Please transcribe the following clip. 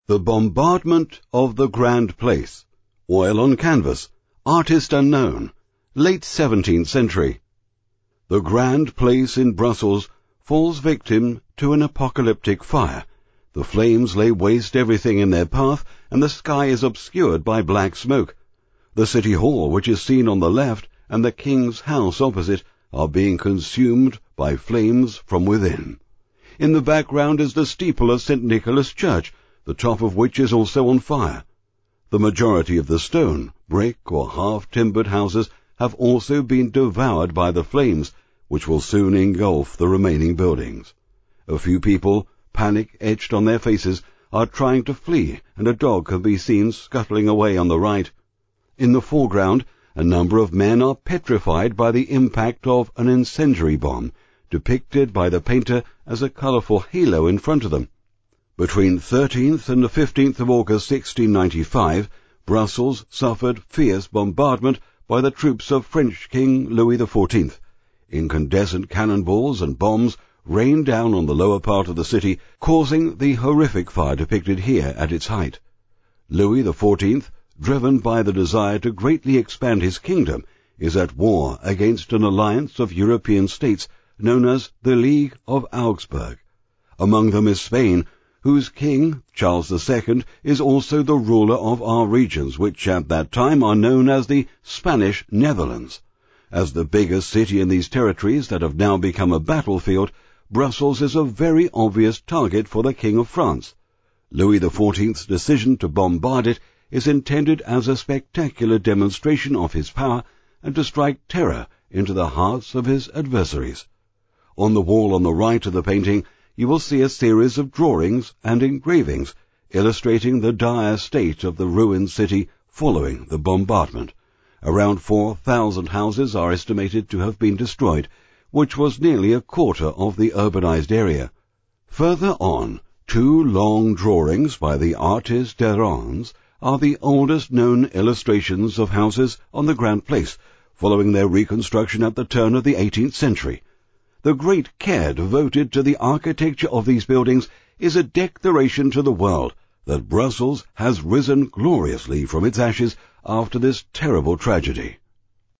The Bombardment of the Grand Place. Oil on canvas. Artist unknown. Late 17th century. The Grand Place in Brussels falls victim to an apocalyptic fire. The flames lay waste everything in their path, and the sky is obscured by black smoke. The City Hall, which is seen on the left, and the King's House opposite, are being consumed by flames from within. In the background is the steeple of St. Nicholas Church, the top of which is also on fire. The majority of the stone, brick, or half-timbered houses have also been devoured by the flames, which will soon engulf the remaining buildings. A few people, panic etched on their faces, are trying to flee, and a dog can be seen scuttling away on the right. In the foreground, a number of men are petrified by the impact of an incendiary bomb, depicted by the painter as a colourful halo in front of them. Between 13th and the 15th of August 1695, Brussels suffered fierce bombardment by the troops of French King Louis XIV. Incandescent cannonballs and bombs rained down on the lower part of the city, causing the horrific fire depicted here at its height. Louis XIV, driven by the desire to greatly expand his kingdom, is at war against an alliance of European states known as the League of Augsburg. Among them is Spain, whose king, Charles II, is also the ruler of our regions, which at that time are known as the Spanish Netherlands. As the biggest city in these territories that have now become a battlefield, Brussels is a very obvious target for the King of France. Louis XIV's decision to bombard it is intended as a spectacular demonstration of his power and to strike terror into the hearts of his adversaries. On the wall on the right of the painting, you will see a series of drawings and engravings illustrating the dire state of the ruined city following the bombardment. Around 4,000 houses are estimated to have been destroyed, which was nearly a quarter of the urbanized area. Further on, two long drawings by the artist Derons are the oldest known illustrations of houses on the Grand Place, following their reconstruction at the turn of the 18th century. The great care devoted to the architecture of these buildings is a declaration to the world that Brussels has risen gloriously from its ashes after this terrible tragedy.